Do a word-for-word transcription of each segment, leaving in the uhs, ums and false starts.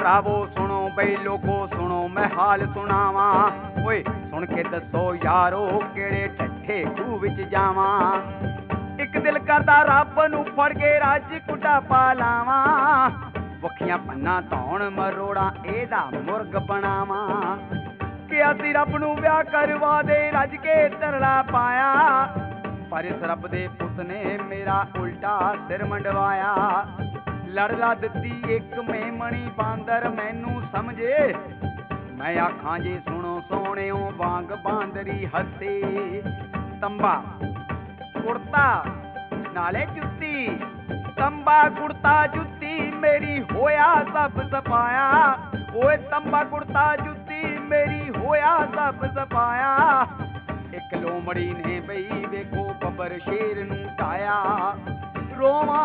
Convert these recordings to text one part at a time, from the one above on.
भरावो सुनो बई लोगो सुनो मैं हाल सुनावा ओए सुन के दसो यारो केड़े ठट्ठे खूह विच जावा एक दिल करदा रब नूं फड़ के रज कुटा पा लावा वखियां पन्ना धौण मरोड़ा एदा मुर्ग बनावा कि असी रब नूं विआह करवा दे रज के तरला पाया पर इस रब दे पुत ने मेरा उल्टा सिर मंडवाया लड़ ला दित्ती एक मेमणी बांदर मैनू समझे मैं आखां जे सुनो सोहणिओ वांग बांदरी हसे तंबा कुर्ता नाले जुत्ती तंबा कुर्ता जुत्ती मेरी होया सब सपाया ओए तंबा कुर्ता जुत्ती मेरी होया सब सपाया एक लोमड़ी ने बई वेखो बबर शेर नूं ढाया रोवा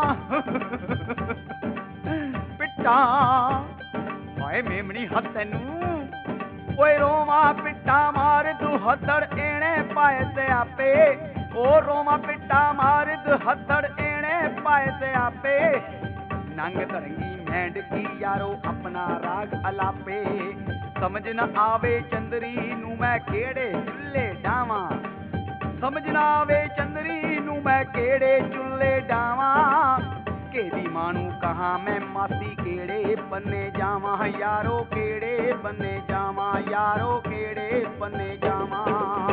पिट्टा हाय मेमणी हथ तैनूं ओए रोवा पिट्टा मार तू हथड़ एणे पाए सियापे ओ रोवा पिट्टा मार तू हथड़ एणे पाए सियापे नंग धड़ंगी मैंड की यारो अपना राग अलापे समझ न आवे चंदरी नू मैं केड़े चुल्ले डावां समझ न आवे चंदरी नू मैं केड़े चुल्ले डावां केदी मां नू कहां मैं मासी केड़े बन्ने जावां यारो केड़े बन्ने जावां यारो केड़े बन्ने जावां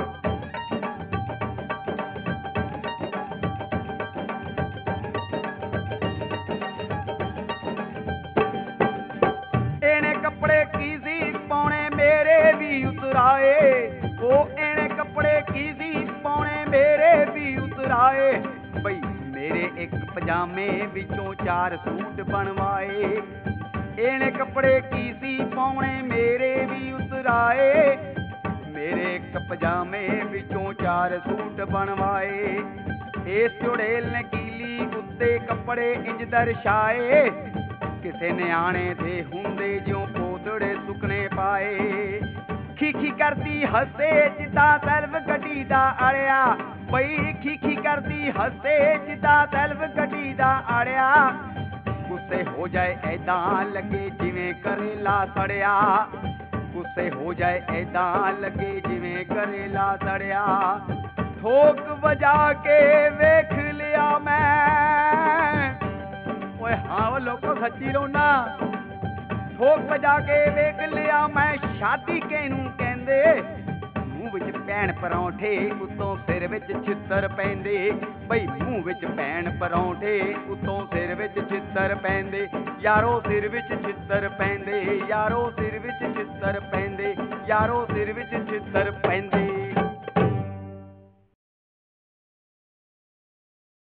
एने कपड़े की सी पौने मेरे भी उतराए ओ एने कपड़े की सी पौने मेरे भी उतराए बई मेरे एक पजामे विचों चार सूट बनवाए एने कपड़े की सी पौने मेरे भी उतराए मेरे एक पजामे विचों चार सूट बनवाए इस चुड़ैल ने कीली उत्ते कपड़े इंज दर्शाए किसे न्याणे दे हुंदे ज्यों पोतड़े सुकने पाए खीखी करदी हसे जिदा सैल्फ गड्डी दा अड़िया बई खीखी करदी हसे जिदा सैल्फ गड्डी दा अड़िया गुस्से हो जाए ऐदा लगे जिवें करेला सड़िया गुस्से हो जाए ऐदा लगे जिवें करेला सड़िया ठोक बजा के वेख लिया मैं ओए हाँ वो लोगों सच्ची रोना ठोक बजा के वेख लिया मैं शादी केनू कहंदे मूंह विच भैण परौंठे उतों सिर विच छित्तर पैंदे बई मूंह विच भैण परौंठे उतों सिर विच छित्तर पैंदे यारो सिर विच छित्तर पैंदे यारो सिर विच छित्तर पैंदे यारो सिर विच छित्तर पैंदे